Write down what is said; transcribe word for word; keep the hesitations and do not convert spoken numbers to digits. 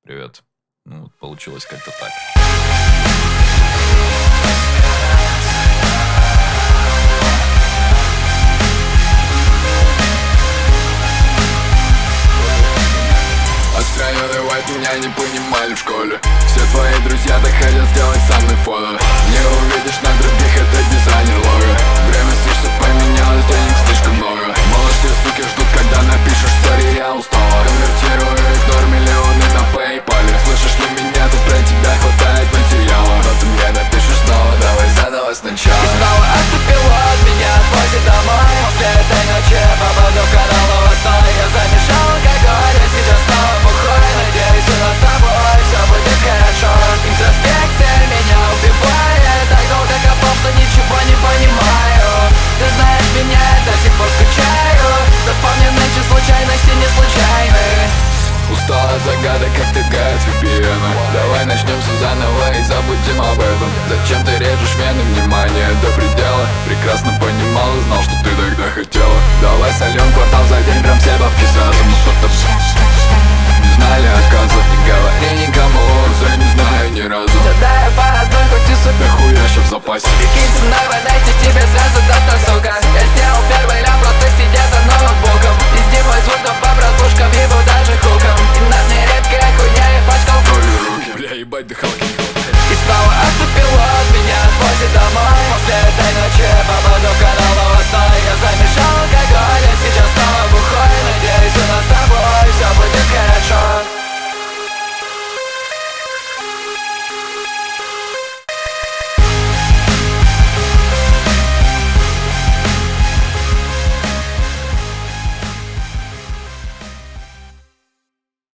Привет. Ну, вот получилось как-то так. Отстраненный вайп, меня не понимали в школе. Все твои друзья так хотят сделать со мной фото. Не увидишь на других, это дизайнер лого. Время слышно поменялось, денег слишком много. Молодые суки ждут, когда напишешь сори, я устала. Конвертирую игнор миллионы на PayPal. Слышишь ли меня, тут про тебя хватает материала. Но ты мне напишешь снова, давай заново сначала. И снова автопилот меня отвозит домой. После этой ночи попаду в канал новостной. Я замешал алкоголь, я сейчас снова бухой. Надеюсь, у нас с тобой все будет хорошо. Интроспекция меня убивает. Так долго копал, что ничего не понимаю. Ты знаешь меня, я до сих пор скучаю. Запомнены эти случайности не случайны. Устала загадок, как ты гайд ви пи эн. Давай начнем все заново и забудем об этом. Зачем ты режешь вены, внимание до предела. Прекрасно понимал и знал, что ты тогда хотела. Давай сольем квартал за день, прям все бабки сразу.